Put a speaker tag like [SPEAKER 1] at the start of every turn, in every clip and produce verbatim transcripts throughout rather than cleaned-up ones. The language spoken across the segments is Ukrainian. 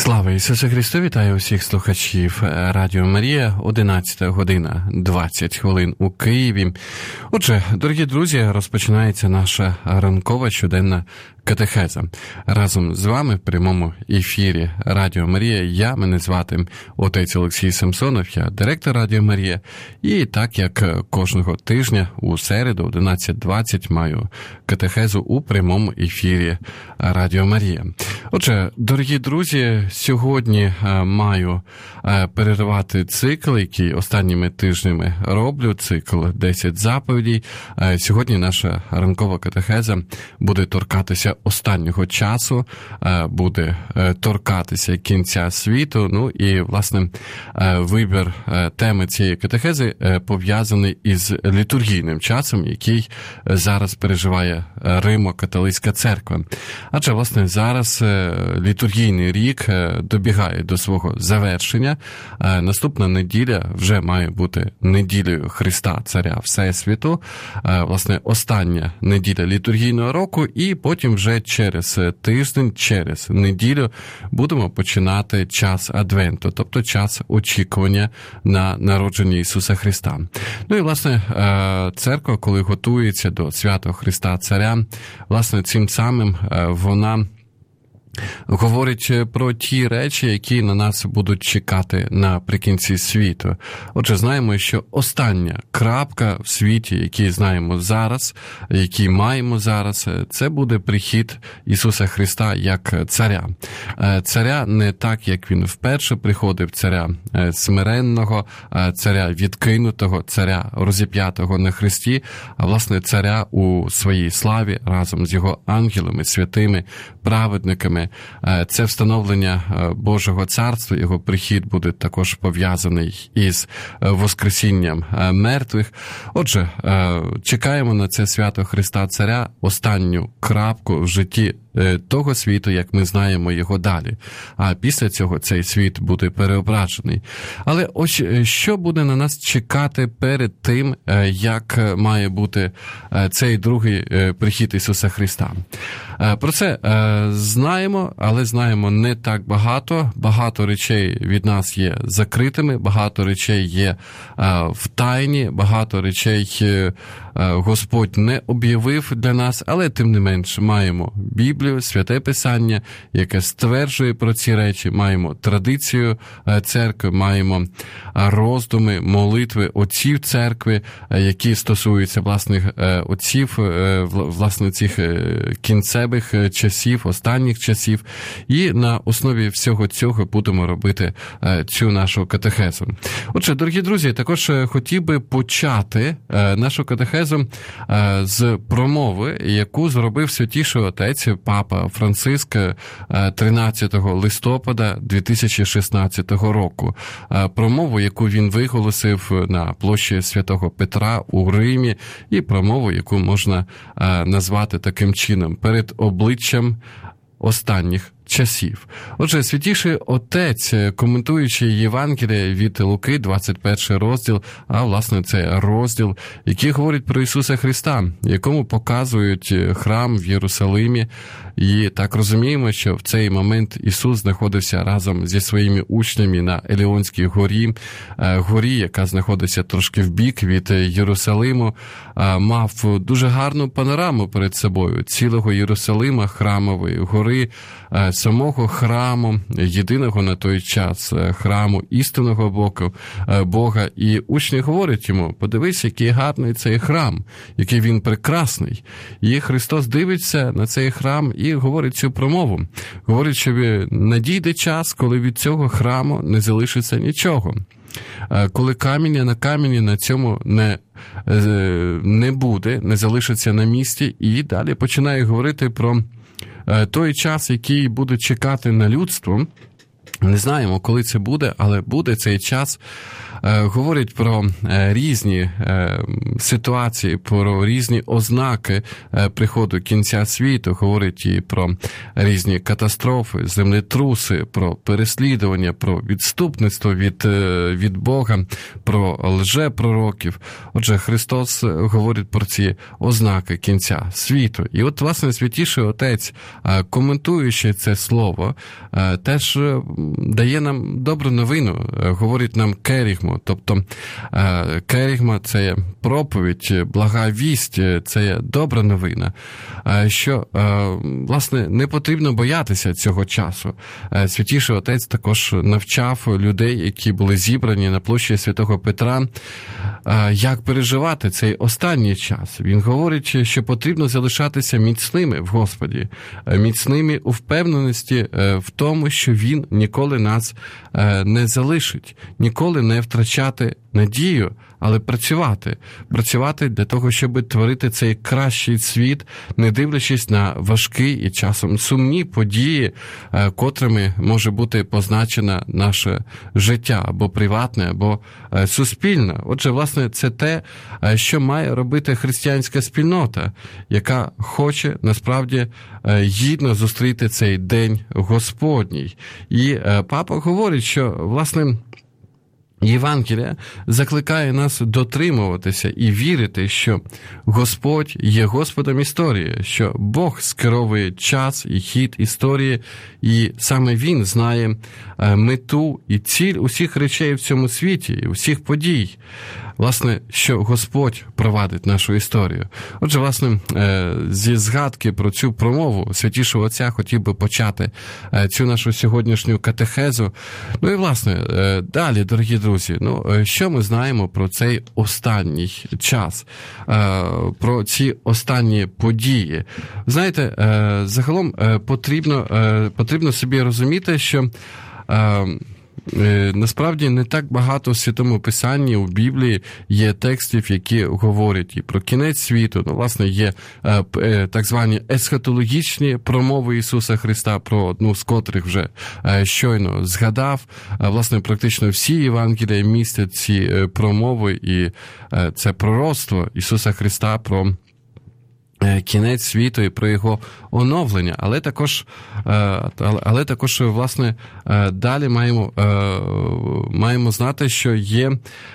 [SPEAKER 1] Слава Ісусу Христу! Вітаю усіх слухачів Радіо Марія. одинадцята година двадцять хвилин у Києві. Отже, дорогі друзі, розпочинається наша ранкова щоденна катехеза. Разом з вами в прямому ефірі Радіо Марія. Я, мене звати отець Олексій Самсонов, я директор Радіо Марія. І так, як кожного тижня у середу, одинадцята двадцять, маю катехезу у прямому ефірі Радіо Марія. Отже, дорогі друзі, сьогодні маю перервати цикл, який останніми тижнями роблю, цикл десять заповідей. Сьогодні наша ранкова катехеза буде торкатися останнього часу, буде торкатися кінця світу. Ну і, власне, вибір теми цієї катехези пов'язаний із літургійним часом, який зараз переживає Римо-католицька церква. Адже, власне, зараз літургійний рік добігає до свого завершення. Наступна неділя вже має бути неділею Христа, Царя Всесвіту. Власне, остання неділя літургійного року, і потім вже через тиждень, через неділю будемо починати час Адвенту, тобто час очікування на народження Ісуса Христа. Ну і, власне, церква, коли готується до святого Христа Царя, власне, цим самим вона говорить про ті речі, які на нас будуть чекати наприкінці світу. Отже, знаємо, що остання крапка в світі, який знаємо зараз, який маємо зараз, це буде прихід Ісуса Христа як царя. Царя не так, як він вперше приходив, царя смиренного, царя відкинутого, царя розіп'ятого на хресті, а, власне, царя у своїй славі разом з його ангелами, святими, праведниками. Це встановлення Божого царства, його прихід буде також пов'язаний із воскресінням мертвих. Отже, чекаємо на це свято Христа Царя, останню крапку в житті того світу, як ми знаємо його далі. А після цього цей світ буде переображений. Але ось що буде на нас чекати перед тим, як має бути цей другий прихід Ісуса Христа? Про це знаємо, але знаємо не так багато. Багато речей від нас є закритими, багато речей є в тайні, багато речей Господь не об'явив для нас, але тим не менш маємо Біблію, Святе Писання, яке стверджує про ці речі, маємо традицію церкви, маємо роздуми, молитви отців церкви, які стосуються власних отців, власне цих кінцевих часів, останніх часів, і на основі всього цього будемо робити цю нашу катехезу. Отже, дорогі друзі, також хотів би почати нашу катехезу з промови, яку зробив Святіший Отець Папа Франциск тринадцятого листопада дві тисячі шістнадцятого року. Промову, яку він виголосив на площі Святого Петра у Римі, і промову, яку можна назвати таким чином: перед обличчям останніх часів. Отже, Святіший Отець, коментуючи Євангеліє від Луки, двадцять перший розділ, а, власне, це розділ, який говорить про Ісуса Христа, якому показують храм в Єрусалимі. І так розуміємо, що в цей момент Ісус знаходився разом зі своїми учнями на Еліонській горі, горі, яка знаходиться трошки вбік від Єрусалиму, мав дуже гарну панораму перед собою цілого Єрусалима, храмової гори, самого храму, єдиного на той час храму істинного Бога, Бога. І учні говорять йому: подивись, який гарний цей храм, який він прекрасний. І Христос дивиться на цей храм і говорить цю промову. Говорить, що надійде час, коли від цього храму не залишиться нічого. Коли каміння на камені на цьому не, не буде, не залишиться на місці. І далі починає говорити про той час, який буде чекати на людство, Не знаємо, коли це буде, але буде цей час. Говорить про різні ситуації, про різні ознаки приходу кінця світу, говорить і про різні катастрофи, землетруси, про переслідування, про відступництво від, від Бога, про лжепророків. Отже, Христос говорить про ці ознаки кінця світу. І от, власне, Святіший Отець, коментуючи це слово, теж дає нам добру новину, говорить нам керігму. Тобто керігма – це є проповідь, блага вість, це є добра новина, що, власне, не потрібно боятися цього часу. Святіший Отець також навчав людей, які були зібрані на площі Святого Петра, як переживати цей останній час. Він говорить, що потрібно залишатися міцними в Господі, міцними у впевненості в тому, що Він ніколи нас не залишить, ніколи не втрачати надію, але працювати. Працювати для того, щоб творити цей кращий світ, не дивлячись на важкі і часом сумні події, котрими може бути позначено наше життя, або приватне, або суспільне. Отже, власне, це те, що має робити християнська спільнота, яка хоче, насправді, гідно зустріти цей день Господній. І папа говорить, що, власне, Євангелія закликає нас дотримуватися і вірити, що Господь є Господом історії, що Бог скеровує час і хід історії, і саме Він знає мету і ціль усіх речей в цьому світі, і усіх подій. Власне, що Господь провадить нашу історію. Отже, власне, зі згадки про цю промову Святішого Отця хотів би почати цю нашу сьогоднішню катехезу. Ну і, власне, далі, дорогі друзі, ну, що ми знаємо про цей останній час, про ці останні події? Знаєте, загалом потрібно, потрібно собі розуміти, що насправді не так багато в Святому Писанні, у Біблії є текстів, які говорять і про кінець світу. Ну, власне, є так звані есхатологічні промови Ісуса Христа, про одну з котрих вже щойно згадав. Власне, практично всі Євангелія містять ці промови, і це пророцтво Ісуса Христа про кінець світу і про його оновлення. Але також, але також, власне, далі маємо, маємо знати, що є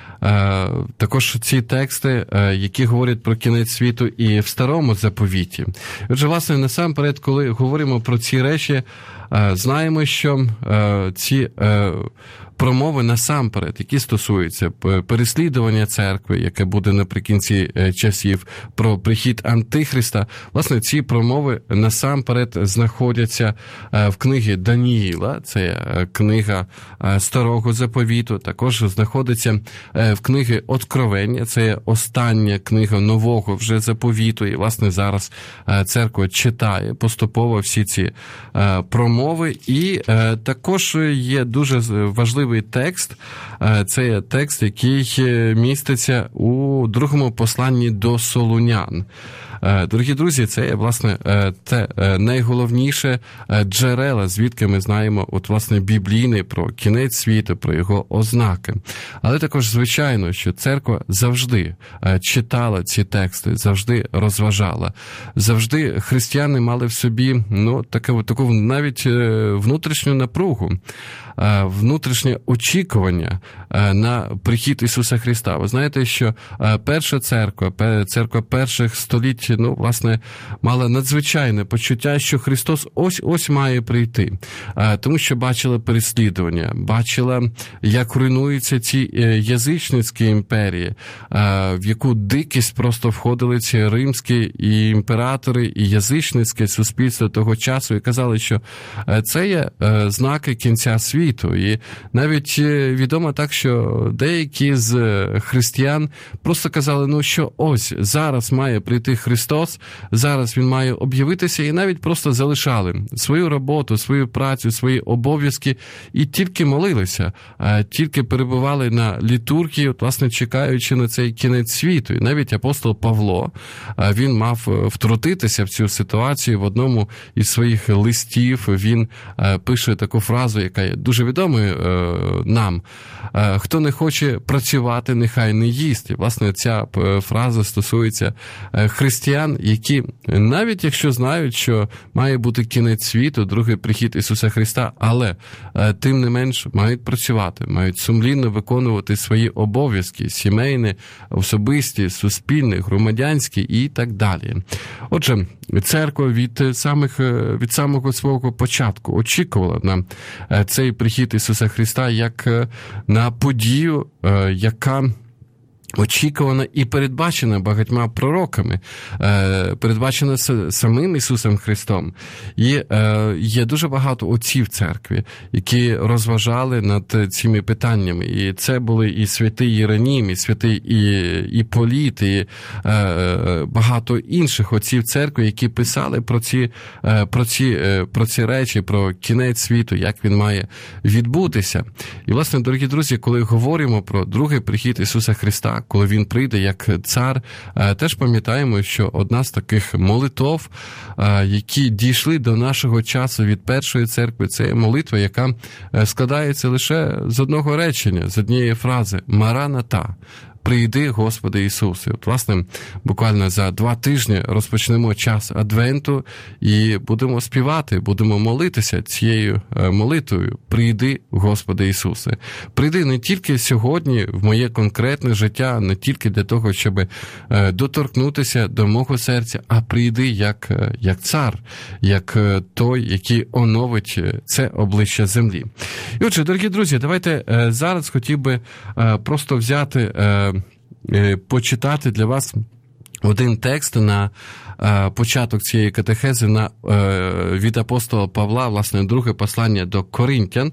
[SPEAKER 1] також ці тексти, які говорять про кінець світу і в Старому Заповіті. Отже, власне, насамперед, коли говоримо про ці речі, знаємо, що ці промови насамперед, які стосуються переслідування церкви, яке буде наприкінці часів, про прихід Антихриста, власне, ці промови насамперед знаходяться в книгі Даніїла, це книга Старого Заповіту, також знаходиться в книгі Откровення, це остання книга Нового вже Заповіту, і, власне, зараз церква читає поступово всі ці промови, і також є дуже важливий текст, це є текст, який міститься у другому посланні до Солунян. Дорогі друзі, це є, власне, те найголовніше джерела, звідки ми знаємо, от, власне, біблійне про кінець світу, про його ознаки. Але також, звичайно, що церква завжди читала ці тексти, завжди розважала. Завжди християни мали в собі, ну, таку, таку навіть внутрішню напругу, внутрішнє очікування на прихід Ісуса Христа. Ви знаєте, що перша церква, церква перших століть, ну, власне, мала надзвичайне почуття, що Христос ось-ось має прийти. Тому що бачила переслідування, бачила, як руйнуються ці язичницькі імперії, в яку дикість просто входили ці римські і імператори, і язичницьке суспільство того часу, і казали, що це є знаки кінця світу. І навіть відомо так, що деякі з християн просто казали, ну що ось, зараз має прийти Христос, Христос, зараз Він має об'явитися, і навіть просто залишали свою роботу, свою працю, свої обов'язки і тільки молилися, тільки перебували на літургії, от, власне, чекаючи на цей кінець світу. І навіть апостол Павло, він мав втрутитися в цю ситуацію. В одному із своїх листів він пише таку фразу, яка є дуже відомою нам. «Хто не хоче працювати, нехай не їсть». І, власне, ця фраза стосується християн, які, навіть якщо знають, що має бути кінець світу, другий прихід Ісуса Христа, але тим не менш мають працювати, мають сумлінно виконувати свої обов'язки, сімейні, особисті, суспільні, громадянські і так далі. Отже, церква від самих, від самого свого початку очікувала на цей прихід Ісуса Христа як на подію, яка очікувана і передбачена багатьма пророками, передбачена самим Ісусом Христом. І є дуже багато отців церкви, які розважали над цими питаннями. І це були і святий Єронім, і святий Іполіт, і багато інших отців церкви, які писали про ці, про ці, про ці речі, про кінець світу, як він має відбутися. І, власне, дорогі друзі, коли говоримо про другий прихід Ісуса Христа, коли Він прийде як цар, теж пам'ятаємо, що одна з таких молитов, які дійшли до нашого часу від першої церкви, це молитва, яка складається лише з одного речення, з однієї фрази «Мараната». «Прийди, Господи Ісусе». От, власне, буквально за два тижні розпочнемо час Адвенту і будемо співати, будемо молитися цією молитвою «Прийди, Господи Ісусе». Прийди не тільки сьогодні в моє конкретне життя, не тільки для того, щоб доторкнутися до мого серця, а прийди як, як цар, як той, який оновить це обличчя землі. І отже, дорогі друзі, давайте зараз хотів би просто взяти, почитати для вас один текст на початок цієї катехези на, від апостола Павла, власне, друге послання до Коринтян,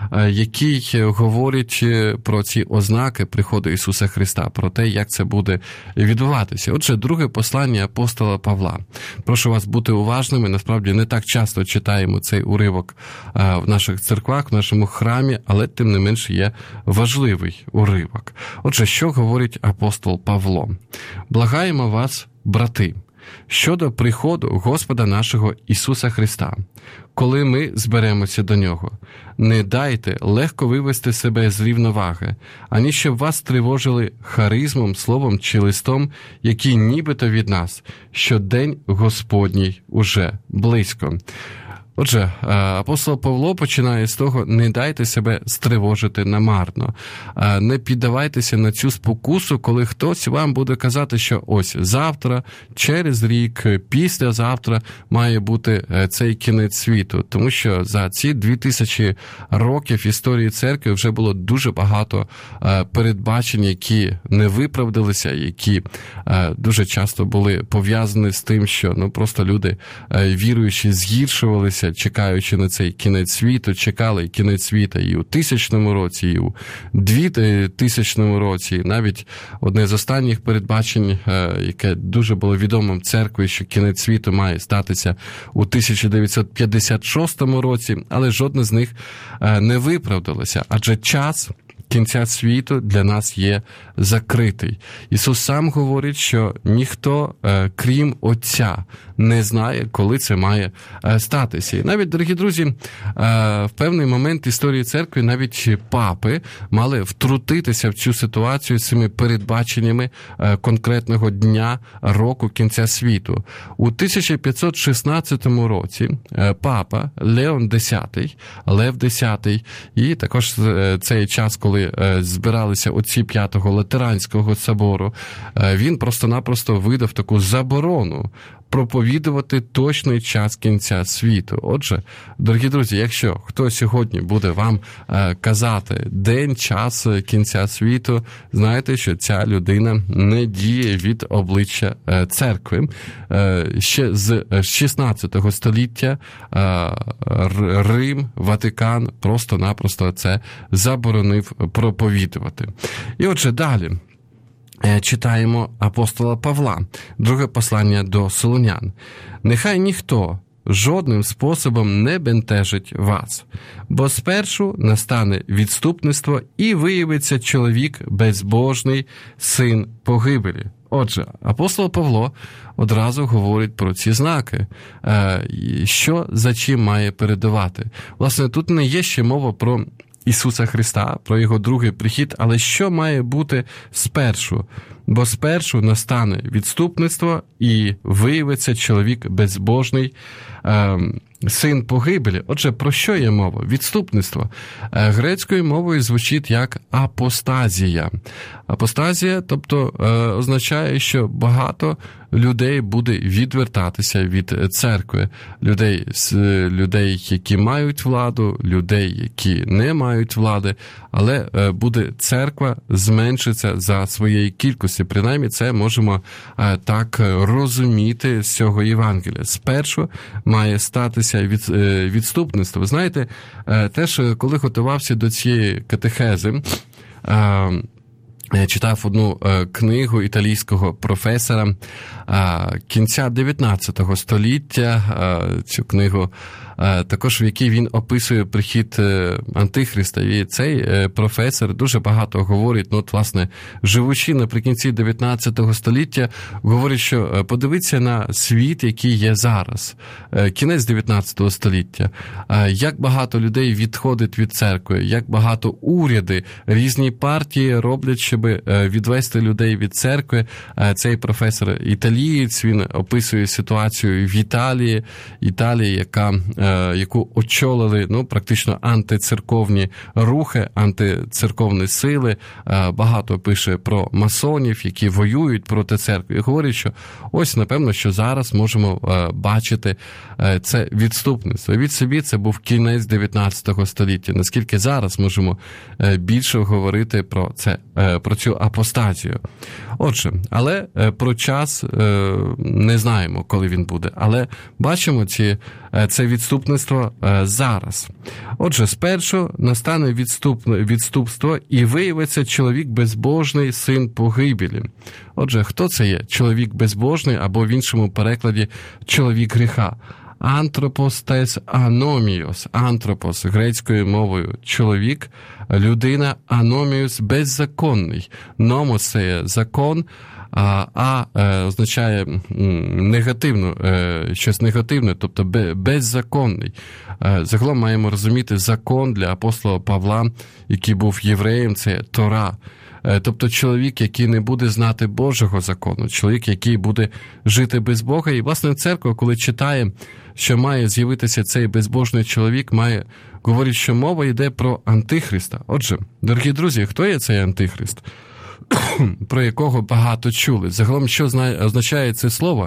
[SPEAKER 1] який говорить про ці ознаки приходу Ісуса Христа, про те, як це буде відбуватися. Отже, друге послання апостола Павла. Прошу вас бути уважними, насправді не так часто читаємо цей уривок в наших церквах, в нашому храмі, але тим не менш є важливий уривок. Отже, що говорить апостол Павло? «Благаємо вас, брати, щодо приходу Господа нашого Ісуса Христа, коли ми зберемося до Нього. Не дайте легко вивести себе з рівноваги, ані щоб вас тривожили харизмом, словом чи листом, які нібито від нас, що день Господній уже близько». Отже, апостол Павло починає з того: не дайте себе стривожити намарно, не піддавайтеся на цю спокусу, коли хтось вам буде казати, що ось завтра, через рік, післязавтра має бути цей кінець світу. Тому що за ці дві тисячі років історії церкви вже було дуже багато передбачень, які не виправдалися, які дуже часто були пов'язані з тим, що ну просто люди віруючі згіршувалися, чекаючи на цей кінець світу, чекали кінець світа і у тисячному році, і у двотисячному році. Навіть одне з останніх передбачень, яке дуже було відомим церкві, що кінець світу має статися у тисяча дев'ятсот п'ятдесят шостому році, але жодне з них не виправдалося, адже час кінця світу для нас є закритий. Ісус сам говорить, що ніхто, крім Отця, не знає, коли це має статися. І навіть, дорогі друзі, в певний момент історії церкви навіть папи мали втрутитися в цю ситуацію з цими передбаченнями конкретного дня, року кінця світу. У тисяча п'ятсот шістнадцятому році папа Леон Десятий, Лев Десятий, і також цей час, коли збиралися отці П'ятого Латеранського собору, він просто-напросто видав таку заборону проповідувати точний час кінця світу. Отже, дорогі друзі, якщо хто сьогодні буде вам е, казати день, час кінця світу, знайте, що ця людина не діє від обличчя е, церкви. Е, ще з шістнадцятого століття е, Рим, Ватикан просто-напросто це заборонив проповідувати. І отже, далі. читаємо апостола Павла, друге послання до Солунян. «Нехай ніхто жодним способом не бентежить вас, бо спершу настане відступництво і виявиться чоловік безбожний, син погибелі». Отже, апостол Павло одразу говорить про ці знаки, що за чим має передавати. Власне, тут не є ще мова про Ісуса Христа, про Його другий прихід, але що має бути спершу? Бо спершу настане відступництво і виявиться чоловік безбожний, е, син погибелі. Отже, про що є мова? Відступництво. Е, грецькою мовою звучить як апостазія. Апостазія, тобто, е, означає, що багато людей буде відвертатися від церкви. Людей, людей, які мають владу, людей, які не мають влади, але е, буде церква зменшиться за своєю кількістю. Принаймні, це можемо е, так розуміти з цього Євангелія. Спершу має статися від, е, відступництво. Знаєте, е, теж, коли готувався до цієї катехези, е, я читав одну е, книгу італійського професора е, кінця дев'ятнадцятого століття, е, цю книгу, е, також в якій він описує прихід е, Антихриста. І цей е, професор дуже багато говорить, ну, от, власне, живучи наприкінці дев'ятнадцятого століття, говорить, що е, подивіться на світ, який є зараз, е, кінець дев'ятнадцятого століття, е, як багато людей відходить від церкви, як багато уряди, різні партії роблять, щоб відвести людей від церкви. Цей професор італієць, він описує ситуацію в Італії, Італії, яка, яку очолили, ну, практично антицерковні рухи, антицерковні сили. Багато пише про масонів, які воюють проти церкви. І говорить, що ось, напевно, що зараз можемо бачити це відступництво. Від собі це був кінець дев'ятнадцятого століття. Наскільки зараз можемо більше говорити про це, про цю апостазію. Отже, але про час не знаємо, коли він буде. Але бачимо ці, це відступництво зараз. Отже, спершу настане відступ, відступство і виявиться чоловік безбожний, син погибелі. Отже, хто це є? Чоловік безбожний, або в іншому перекладі чоловік гріха. Антропос тес аноміос. Антропос грецькою мовою чоловік, людина, аноміус беззаконний. Номос – це закон, а, а е, означає негативно, е, щось негативне, тобто беззаконний. Е, загалом маємо розуміти закон для апостола Павла, який був євреєм, це Тора. Тобто чоловік, який не буде знати Божого закону, чоловік, який буде жити без Бога. І, власне, церква, коли читає, що має з'явитися цей безбожний чоловік, має говорити, що мова йде про Антихриста. Отже, дорогі друзі, хто є цей Антихрист? Про якого багато чули. Загалом, що означає це слово?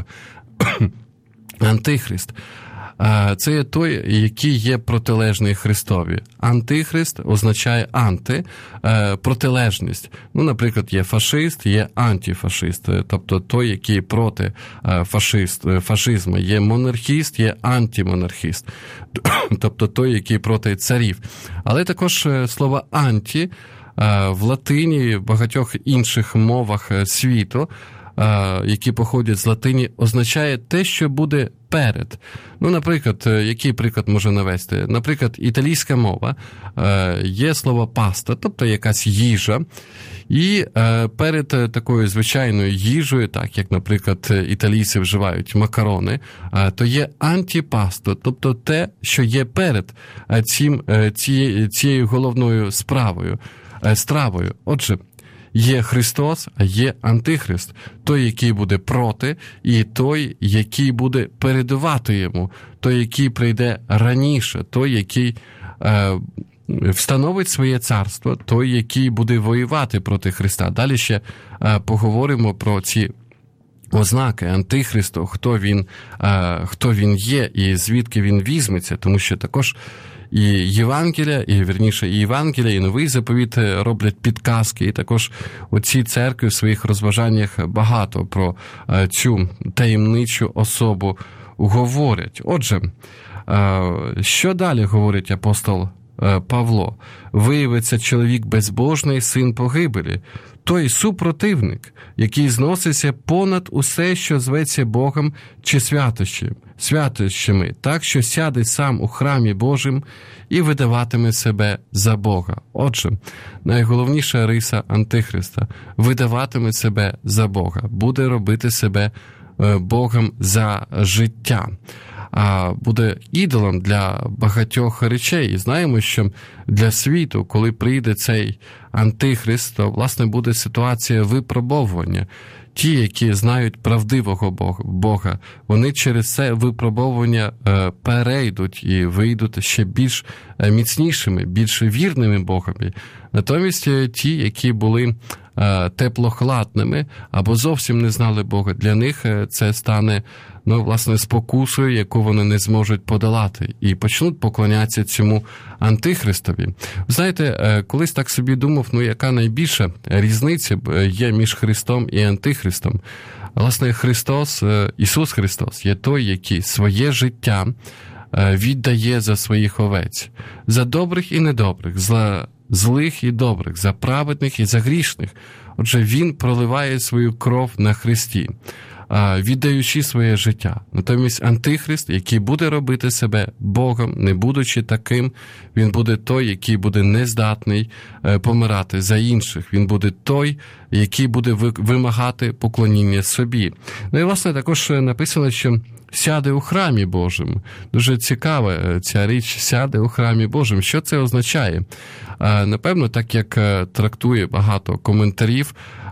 [SPEAKER 1] Антихрист. Це є той, який є протилежний Христові. Антихрист означає анти, протилежність. Ну, наприклад, є фашист, є антифашист, тобто той, який проти фашист, фашизму. Є монархіст, є антимонархіст, тобто той, який проти царів. Але також слово анті в латині, в багатьох інших мовах світу, які походять з латині, означає те, що буде перед. Ну, наприклад, який приклад можу навести? Наприклад, італійська мова, є слово паста, тобто якась їжа, і перед такою звичайною їжею, так як, наприклад, італійці вживають макарони, то є антіпасто, тобто те, що є перед цим, цією, цією головною справою, стравою. Отже, є Христос, а є Антихрист. Той, який буде проти, і той, який буде передувати йому. Той, який прийде раніше. Той, який е, встановить своє царство. Той, який буде воювати проти Христа. Далі ще е, поговоримо про ці ознаки Антихристу, хто він, е, хто він є і звідки він візьметься. Тому що також і Євангелія, і, вірніше, і Євангелія, і Новий Заповіт роблять підказки, і також оці церкви в своїх розважаннях багато про цю таємничу особу говорять. Отже, що далі говорить апостол Павло, виявиться чоловік безбожний, син погибелі, той супротивник, який зноситься понад усе, що зветься Богом чи святощами, святощами, так, що сяде сам у храмі Божим і видаватиме себе за Бога. Отже, найголовніша риса Антихриста – видаватиме себе за Бога, буде робити себе Богом за життя. А буде ідолом для багатьох речей. І знаємо, що для світу, коли прийде цей Антихрист, то, власне, буде ситуація випробовування. Ті, які знають правдивого Бога, вони через це випробовування перейдуть і вийдуть ще більш міцнішими, більш вірними Богові. Натомість ті, які були теплохладними або зовсім не знали Бога, для них це стане, ну, власне, спокусою, яку вони не зможуть подолати, і почнуть поклонятися цьому Антихристові. Знаєте, колись так собі думав, ну, яка найбільша різниця є між Христом і Антихристом. Власне, Христос, Ісус Христос є той, який своє життя віддає за своїх овець, за добрих і недобрих, за злих і добрих, за праведних і за грішних. Отже, Він проливає свою кров на хресті, віддаючи своє життя. Натомість Антихрист, який буде робити себе Богом, не будучи таким, він буде той, який буде нездатний помирати за інших. Він буде той, який буде вимагати поклоніння собі. Ну і, власне, також написано, що сяде у храмі Божому. Дуже цікава ця річ, сяде у храмі Божому. Що це означає? Напевно, так як трактує багато коментарів,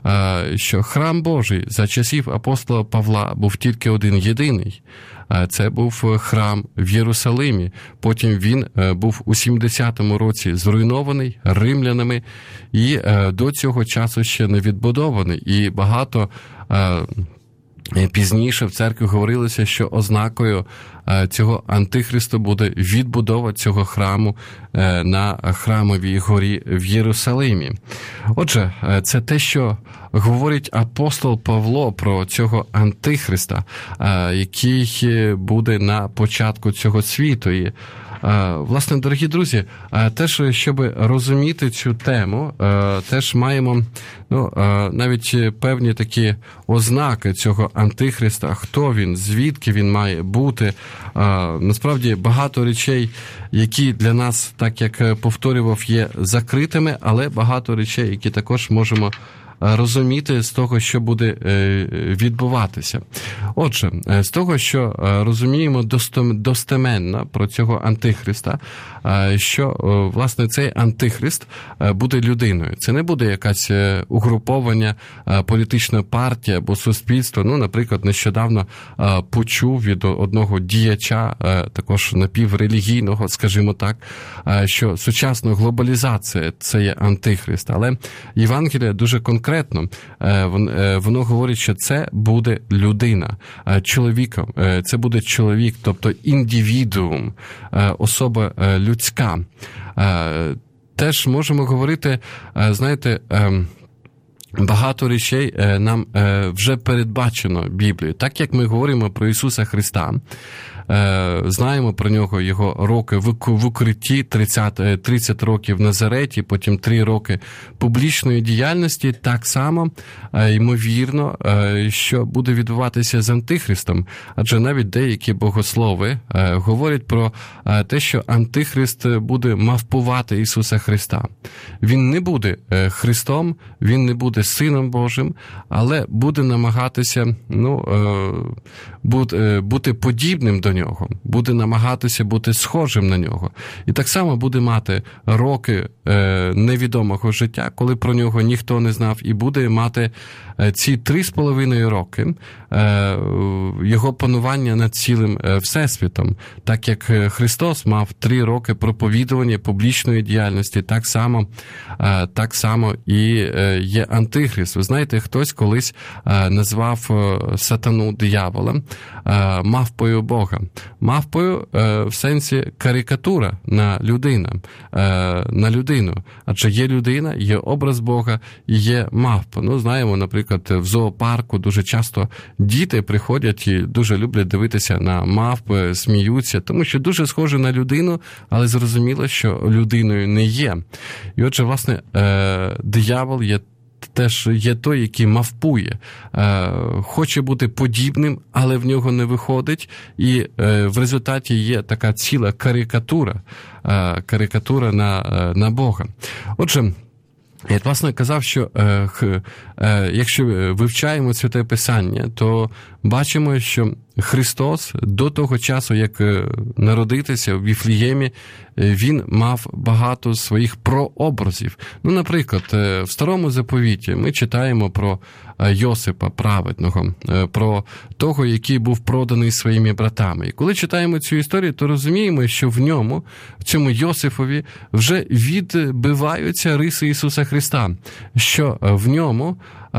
[SPEAKER 1] що храм Божий за часів апостола Павла був тільки один єдиний. Це був храм в Єрусалимі. Потім він був у сімдесятому році зруйнований римлянами і до цього часу ще не відбудований. І багато пізніше в церкві говорилося, що ознакою цього Антихристу буде відбудова цього храму на Храмовій горі в Єрусалимі. Отже, це те, що говорить апостол Павло про цього Антихриста, який буде на початку цього світу. І, власне, дорогі друзі, теж, щоб розуміти цю тему, теж маємо, ну, навіть певні такі ознаки цього Антихриста, хто він, звідки він має бути. Насправді, багато речей, які для нас, так як повторював, є закритими, але багато речей, які також можемо розуміти з того, що буде відбуватися. Отже, з того, що розуміємо достеменно про цього Антихриста, що, власне, цей Антихрист буде людиною. Це не буде якась угруповання, політична партія або суспільство. Ну, наприклад, нещодавно почув від одного діяча, також напіврелігійного, скажімо так, що сучасна глобалізація – це є Антихрист. Але Євангелія дуже конкретно Конкретно, воно говорить, що це буде людина, чоловіком, це буде чоловік, тобто індивідуум, особа людська. Теж можемо говорити, знаєте, багато речей нам вже передбачено Біблією. Так як ми говоримо про Ісуса Христа, знаємо про нього, його роки в укритті, тридцять, тридцять років в Назареті, потім три роки публічної діяльності, так само, ймовірно, що буде відбуватися з Антихристом. Адже навіть деякі богослови говорять про те, що Антихрист буде мавпувати Ісуса Христа. Він не буде Христом, він не буде Сином Божим, але буде намагатися, ну, бути подібним до нього, буде намагатися бути схожим на нього. І так само буде мати роки е, невідомого життя, коли про нього ніхто не знав, і буде мати ці три з половиною роки е, його панування над цілим Всесвітом. Так як Христос мав три роки проповідування публічної діяльності, так само, е, так само і є Антихрист. Ви знаєте, хтось колись е, назвав сатану диявола е, мавпою Бога. Мавпою в сенсі карикатура на людину, на людину. Адже є людина, є образ Бога і є мавпа. Ну, знаємо, наприклад, в зоопарку дуже часто діти приходять і дуже люблять дивитися на мавпи, сміються, тому що дуже схоже на людину, але зрозуміло, що людиною не є. І отже, власне, диявол є теж є той, який мавпує, хоче бути подібним, але в нього не виходить, і в результаті є така ціла карикатура, карикатура на, на Бога. Отже, я, власне, казав, що е, е, якщо вивчаємо Святе Писання, то бачимо, що Христос до того часу, як народитися в Віфлеємі, він мав багато своїх прообразів. Ну, наприклад, в Старому Заповіті ми читаємо про Йосипа праведного, про того, який був проданий своїми братами. І коли читаємо цю історію, то розуміємо, що в ньому, в цьому Йосифові, вже відбиваються риси Ісуса Христа, що в ньому,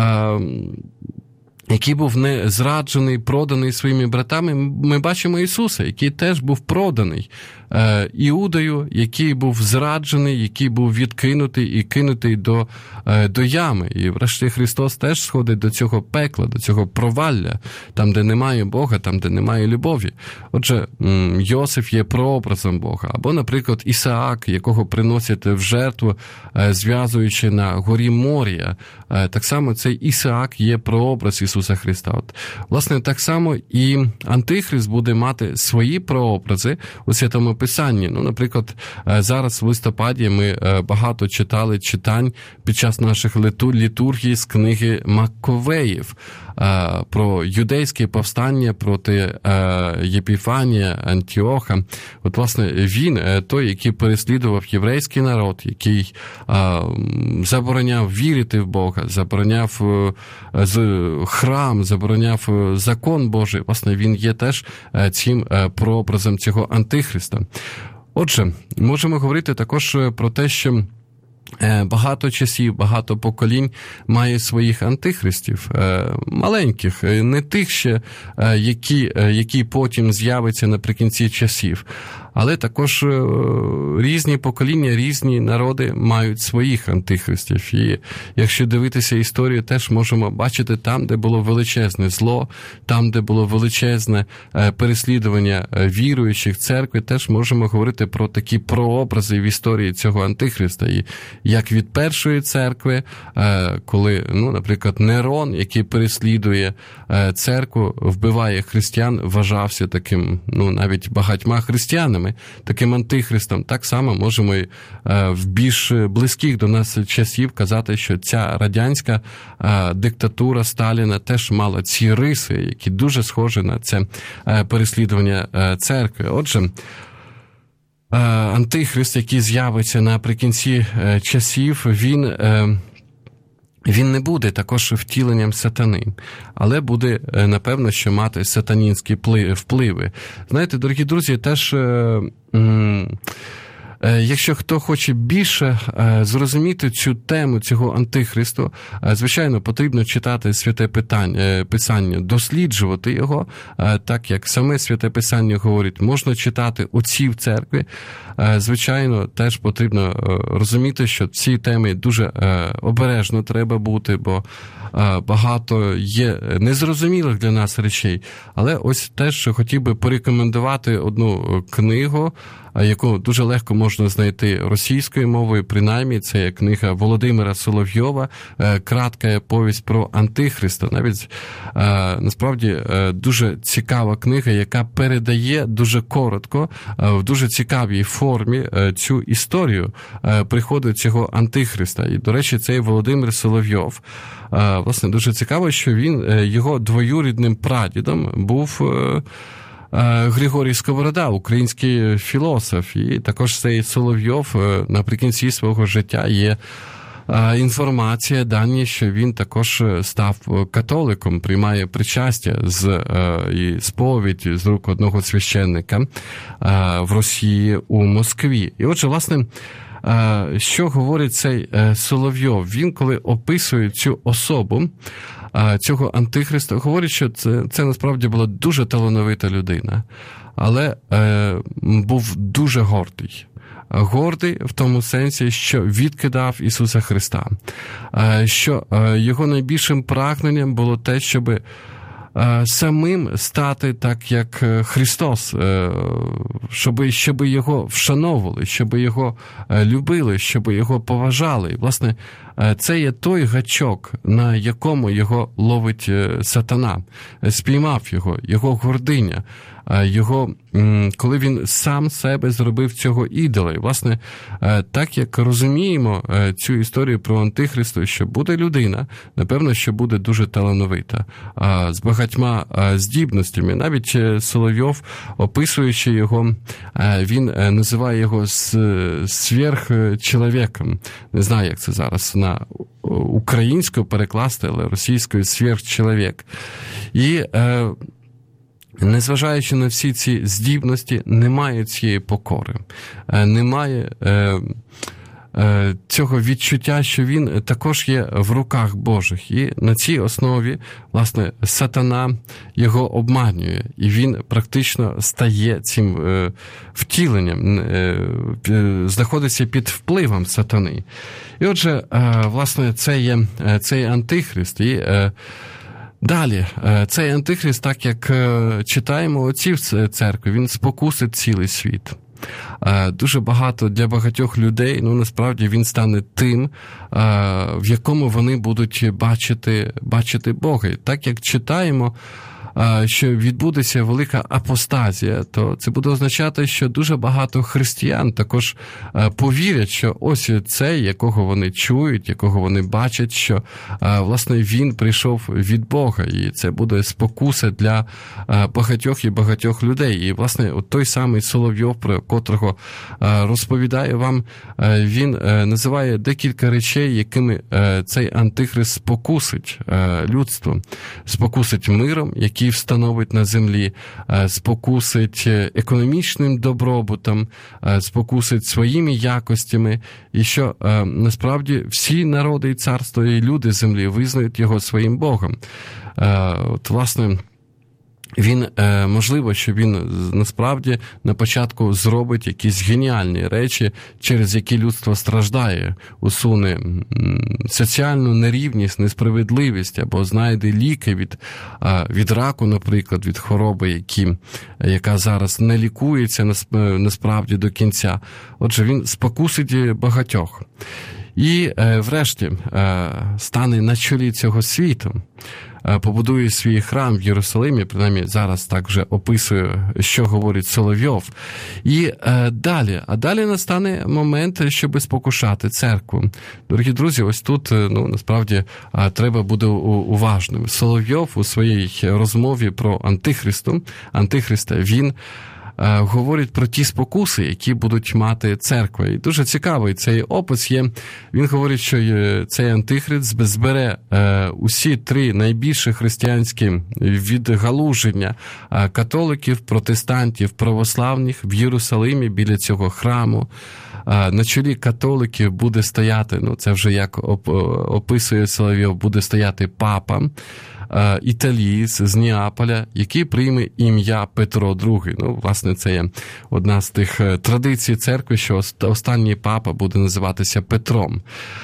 [SPEAKER 1] який був не зраджений, проданий своїми братами, ми бачимо Ісуса, який теж був проданий Іудою, який був зраджений, який був відкинутий і кинутий до, до ями. І врешті Христос теж сходить до цього пекла, до цього провалля, там, де немає Бога, там, де немає любові. Отже, Йосиф є прообразом Бога. Або, наприклад, Ісаак, якого приносять в жертву, зв'язуючи на горі Морія. Так само цей Ісаак є прообраз Ісуса Христа. От, власне, так само і Антихрист буде мати свої прообрази у Святому Писанні. Ну, наприклад, зараз в листопаді ми багато читали читань під час наших літургій з книги Макковеїв про юдейське повстання проти Єпіфанія, Антіоха. От, власне, він той, який переслідував єврейський народ, який забороняв вірити в Бога, забороняв храм, забороняв закон Божий. Власне, він є теж цим прообразом цього Антихриста. Отже, можемо говорити також про те, що багато часів, багато поколінь має своїх антихристів, маленьких, не тих ще, які, які потім з'являться наприкінці часів, але також різні покоління, різні народи мають своїх антихристів. І якщо дивитися історію, теж можемо бачити там, де було величезне зло, там, де було величезне переслідування віруючих церкви, теж можемо говорити про такі прообрази в історії цього антихриста. І як від першої церкви, коли, ну, наприклад, Нерон, який переслідує церкву, вбиває християн, вважався таким, ну, навіть багатьма християнами, таким антихристом. Так само можемо і в більш близьких до нас часів казати, що ця радянська диктатура Сталіна теж мала ці риси, які дуже схожі на це переслідування церкви. Отже, Антихрист, який з'явиться наприкінці часів, він, він не буде також втіленням сатани, але буде, напевно, що мати сатанінські впливи. Знаєте, дорогі друзі, теж... Якщо хто хоче більше зрозуміти цю тему цього антихристу, звичайно, потрібно читати Святе Писання, досліджувати його, так як саме Святе Писання говорить, можна читати отців церкви. Звичайно, теж потрібно розуміти, що ці теми дуже обережно треба бути, бо багато є незрозумілих для нас речей. Але ось теж хотів би порекомендувати одну книгу, яку дуже легко можна знайти російською мовою, принаймні, це є книга Володимира Соловйова «Кратка повість про Антихриста». Навіть, насправді, дуже цікава книга, яка передає дуже коротко, в дуже цікавій формі цю історію приходу цього Антихриста. І, до речі, цей Володимир Соловйов, власне, дуже цікаво, що він, його двоюрідним прадідом був Григорій Сковорода, український філософ. І також цей Соловйов наприкінці свого життя є інформація, дані, що він також став католиком, приймає причастя з і сповідь з рук одного священника в Росії у Москві. І отже, власне, що говорить цей Соловйов? Він, коли описує цю особу, цього антихриста, говорить, що це, це насправді була дуже талановита людина, але е, був дуже гордий. Гордий в тому сенсі, що відкидав Ісуса Христа, що його найбільшим прагненням було те, щоб самим стати так, як Христос, щоб, щоб його вшановували, щоб його любили, щоб його поважали. І, власне, це є той гачок, на якому його ловить сатана. Спіймав його, його гординя, його, коли він сам себе зробив цього ідола. І, власне, так як розуміємо цю історію про Антихриста, що буде людина, напевно, що буде дуже талановита, з багатьма здібностями. Навіть Соловйов, описуючи його, він називає його сверхчоловіком. Не знаю, як це зараз на українську перекласти, але російською сверхчоловік. І незважаючи на всі ці здібності, немає цієї покори, немає е, е, цього відчуття, що він також є в руках Божих. І на цій основі, власне, сатана його обманює, і він практично стає цим е, втіленням, е, е, знаходиться під впливом сатани. І отже, е, власне, це є цей антихрист, і е, далі, цей антихрист, так як читаємо отців церкви, він спокусить цілий світ. Дуже багато для багатьох людей, ну, насправді, він стане тим, в якому вони будуть бачити, бачити Бога. І так як читаємо, що відбудеться велика апостазія, то це буде означати, що дуже багато християн також повірять, що ось цей, якого вони чують, якого вони бачать, що, власне, він прийшов від Бога, і це буде спокуса для багатьох і багатьох людей. І, власне, от той самий Соловйов, про котрого розповідає вам, він називає декілька речей, якими цей антихрист спокусить людство, спокусить миром, який встановить на землі, спокусить економічним добробутом, спокусить своїми якостями, і що насправді всі народи і царства і люди землі визнають його своїм Богом. От, власне, він, можливо, що він насправді на початку зробить якісь геніальні речі, через які людство страждає, усуне соціальну нерівність, несправедливість, або знайде ліки від, від раку, наприклад, від хвороби, які, яка зараз не лікується насправді до кінця. Отже, він спокусить багатьох. І, врешті, стане на чолі цього світу, побудує свій храм в Єрусалимі, принаймні зараз так вже описує, що говорить Соловйов. І е, далі, а далі настане момент, щоб спокушати церкву. Дорогі друзі, ось тут, ну, насправді, треба бути уважним. Соловйов у своїй розмові про Антихристу, Антихриста, він говорить про ті спокуси, які будуть мати церква. І дуже цікавий цей опис є. Він говорить, що цей антихрист збере усі три найбільші християнські відгалуження католиків, протестантів, православних в Єрусалимі біля цього храму. На чолі католиків буде стояти, ну це вже як описує Соловйов, буде стояти папа, італієць з Неаполя, який прийме ім'я Петро другий. Ну, власне, це є одна з тих традицій церкви, що останній папа буде називатися Петром.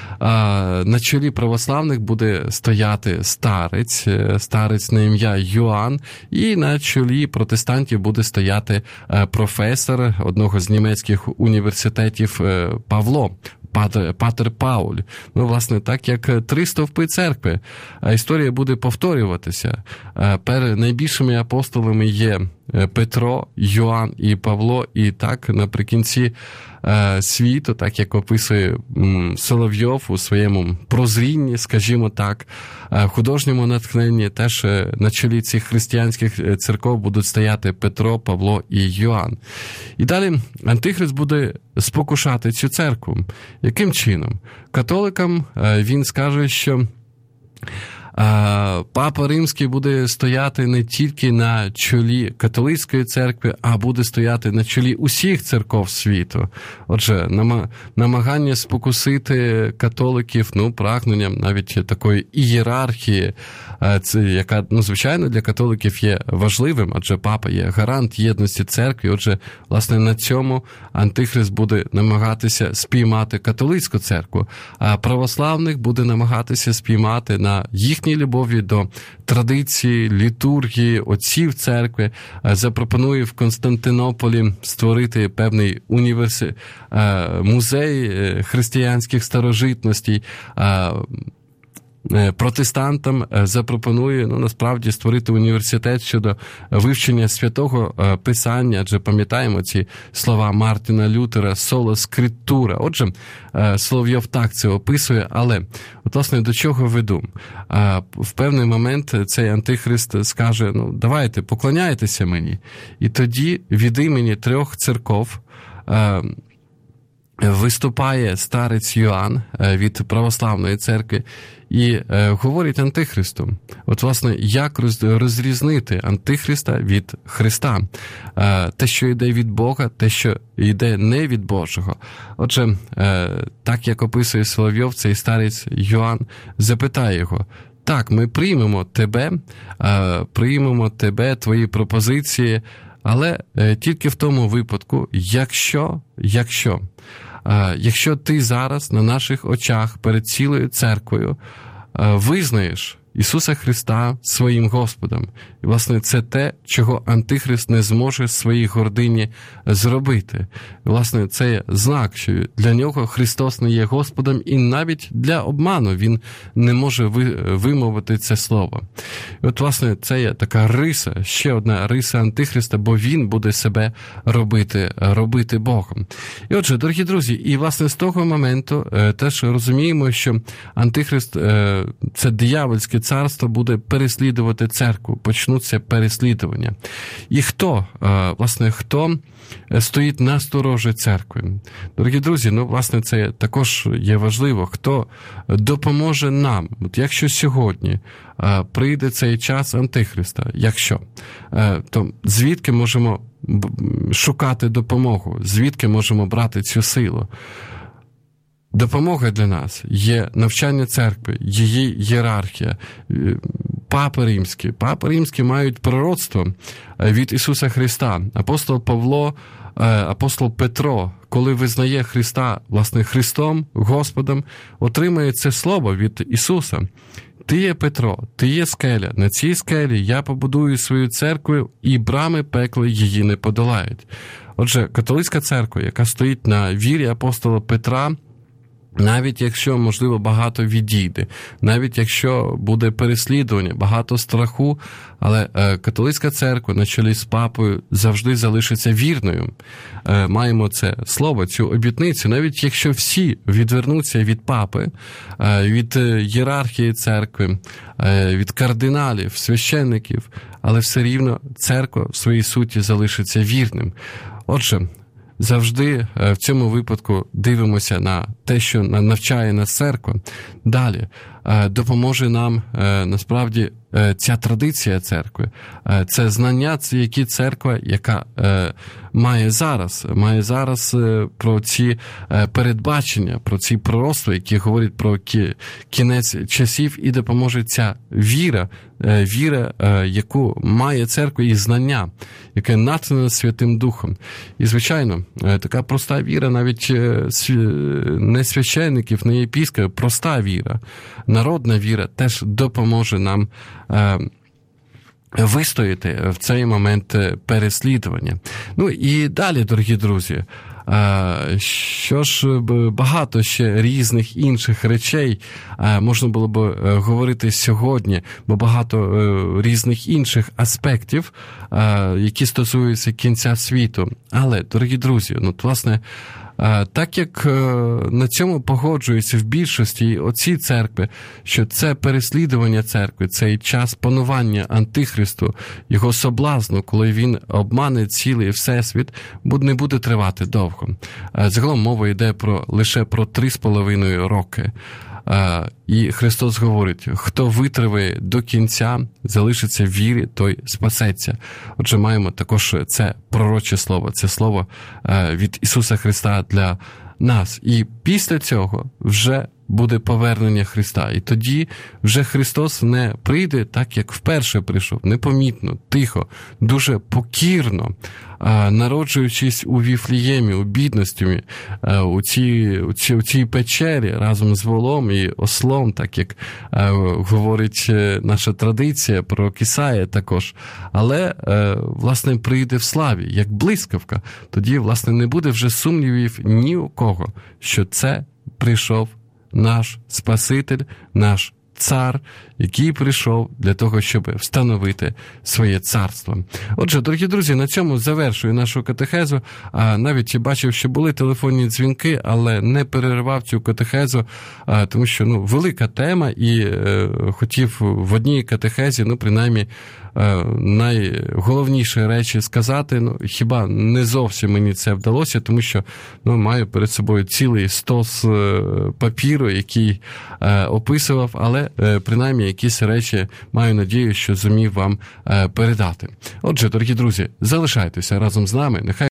[SPEAKER 1] На чолі православних буде стояти старець, старець на ім'я Йоанн, і на чолі протестантів буде стояти професор одного з німецьких університетів Павло. Патер, Патер Пауль. Ну, власне, так як три стовпи церкви. Історія буде повторюватися. Перед найбільшими апостолами є Петро, Йоанн і Павло, і так наприкінці світу, так як описує Соловйов у своєму прозрінні, скажімо так, художньому натхненні, теж на чолі цих християнських церков будуть стояти Петро, Павло і Йоанн. І далі Антихрист буде спокушати цю церкву. Яким чином? Католикам він скаже, що Папа Римський буде стояти не тільки на чолі католицької церкви, а буде стояти на чолі усіх церков світу. Отже, намагання спокусити католиків, ну, прагненням навіть такої ієрархії, це, яка, ну, звичайно, для католиків є важливим, адже папа є гарант єдності церкви. Отже, власне, на цьому Антихрист буде намагатися спіймати католицьку церкву, а православних буде намагатися спіймати на їхній любові до традиції, літургії, отців церкви. Запропонує в Константинополі створити певний університет, музей християнських старожитностей. Протестантам запропонує, ну, насправді, створити університет щодо вивчення святого Писання, адже пам'ятаємо ці слова Мартіна Лютера «соло скриптура». Отже, Соловйов так це описує, але, от, власне, до чого веду? В певний момент цей Антихрист скаже, ну, давайте, поклоняйтеся мені. І тоді від імені трьох церков виступає старець Йоанн від православної церкви і е, говорить Антихристу. От, власне, як розрізнити Антихриста від Христа? Е, те, що йде від Бога, те, що йде не від Божого. Отже, е, так як описує Соловйов, цей старець Йоанн запитає його, так, ми приймемо тебе, е, приймемо тебе, твої пропозиції, але е, тільки в тому випадку, якщо, якщо, е, якщо ти зараз на наших очах перед цілою церквою е, визнаєш Ісуса Христа своїм Господом. І, власне, це те, чого Антихрист не зможе в своїй гордині зробити. І, власне, це є знак, що для нього Христос не є Господом, і навіть для обману він не може вимовити це слово. І от, власне, це є така риса, ще одна риса Антихриста, бо він буде себе робити, робити Богом. І отже, дорогі друзі, і, власне, з того моменту е, теж розуміємо, що Антихрист е, – це диявольське царство буде переслідувати церкву, почнуться переслідування. І хто, власне, хто стоїть на сторожі церкви? Дорогі друзі, ну, власне, це також є важливо. Хто допоможе нам? От якщо сьогодні прийде цей час Антихриста, якщо, то звідки можемо шукати допомогу? Звідки можемо брати цю силу? Допомога для нас є навчання церкви, її ієрархія, папи римські. Папи римські мають пророцтво від Ісуса Христа. Апостол Павло, апостол Петро, коли визнає Христа, власне, Христом, Господом, отримує це слово від Ісуса. Ти є Петро, ти є скеля, на цій скелі я побудую свою церкву, і брами пекла її не подолають. Отже, католицька церква, яка стоїть на вірі апостола Петра, навіть якщо, можливо, багато відійде, навіть якщо буде переслідування, багато страху, але е, католицька церква на чолі з папою завжди залишиться вірною. Е, маємо це слово, цю обітницю, навіть якщо всі відвернуться від папи, е, від ієрархії церкви, е, від кардиналів, священників, але все рівно церква в своїй суті залишиться вірним. Отже, завжди в цьому випадку дивимося на те, що навчає нас церква. Далі допоможе нам насправді ця традиція церкви, це знання, які церква, яка має зараз, має зараз про ці передбачення, про ці пророцтва, які говорять про кінець часів, і допоможе ця віра, віра, яку має церква, і знання, яке натхнене Святим Духом. І, звичайно, така проста віра, навіть не священників, не єпископів, проста віра, народна віра теж допоможе нам вистояти в цей момент переслідування. Ну і далі, дорогі друзі, що ж, багато ще різних інших речей можна було б говорити сьогодні, бо багато різних інших аспектів, які стосуються кінця світу. Але, дорогі друзі, ну, власне, так як на цьому погоджуються в більшості оці церкви, що це переслідування церкви, цей час панування Антихристу, його соблазну, коли він обмане цілий всесвіт, не буде тривати довго. Загалом мова йде про, лише про три з половиною роки. І Христос говорить, хто витриває до кінця, залишиться в вірі, той спасеться. Отже, маємо також це пророче слово, це слово від Ісуса Христа для нас. І після цього вже буде повернення Христа. І тоді вже Христос не прийде так, як вперше прийшов, непомітно, тихо, дуже покірно, народжуючись у Віфліємі, у бідності, у цій, у цій, у цій печері разом з волом і ослом, так як говорить наша традиція, пророк Ісая також. Але, власне, прийде в славі, як блискавка. Тоді, власне, не буде вже сумнівів ні у кого, що це прийшов наш Спаситель, наш Цар, який прийшов для того, щоб встановити своє царство. Отже, дорогі друзі, на цьому завершую нашу катехезу. А навіть бачив, що були телефонні дзвінки, але не переривав цю катехезу, а, тому що, ну, велика тема, і е, хотів в одній катехезі, ну, принаймні, е, найголовніші речі сказати. Ну, хіба не зовсім мені це вдалося, тому що, ну, маю перед собою цілий стос е, папіру, який е, описував, але е, принаймні якісь речі маю надію, що зумів вам е, передати. Отже, дорогі друзі, залишайтеся разом з нами. Нехай